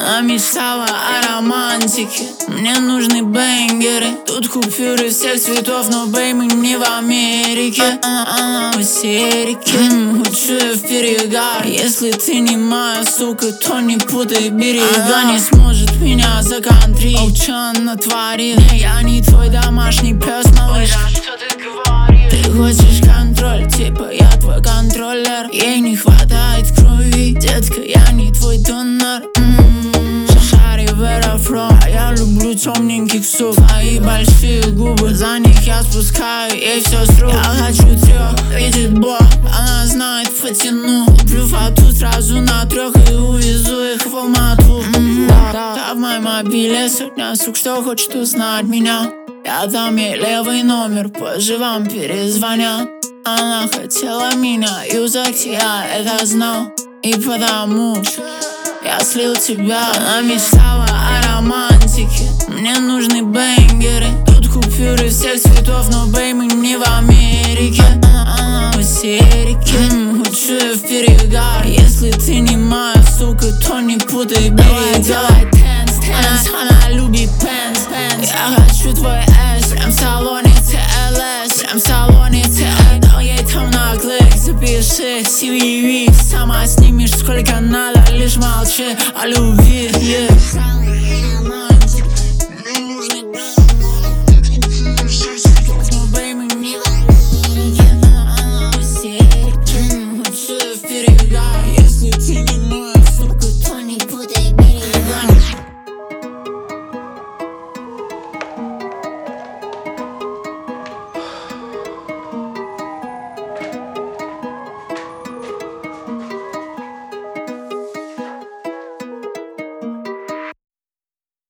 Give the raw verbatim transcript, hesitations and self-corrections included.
Она мечтала о романтике. Мне нужны бенгеры. Тут купюры всех цветов, но бей, мы не в Америке. Она, она в истерике. м, Хочу я в перегар. Если ты не моя сука, то не путай берега. Она не сможет меня законтрить. О, чё она творит? Не, я не твой домашний пес, малыш. Что ты говоришь? Ты хочешь контроль, типа я твой контроллер. Ей не хватает крови, детка, я не твой донор. м-м-м. Шари в аэрофлот, а я люблю темненьких сук. Твои большие губы, за них я спускаю ей все с рук. Я хочу трех, видит Бог, она знает, потяну. Куплю фату сразу на трех и увезу их в Алмату. м-м-м. Да, да, в моем мобиле сотня сук, что хочет узнать меня. Я дам ей левый номер, позже вам перезвонят. Она хотела меня юзать, я это знал. И потому я слил тебя. Она мечтала о романтике. Мне нужны бенгеры. Тут купюры всех цветов, но бей, мы не в Америке. Она, она в истерике. м, Хочу я в перегар. Если ты не моя сука, то не путай берега. Она, она любит пенс, пенс. Я хочу твой эс. Прям в салоне ти эл эс. Прям в салоне ти эл эс. Дал ей там на клик. Запиши си ви ви. Сама снимешь сколько надо, лишь молчи о любви, yeah.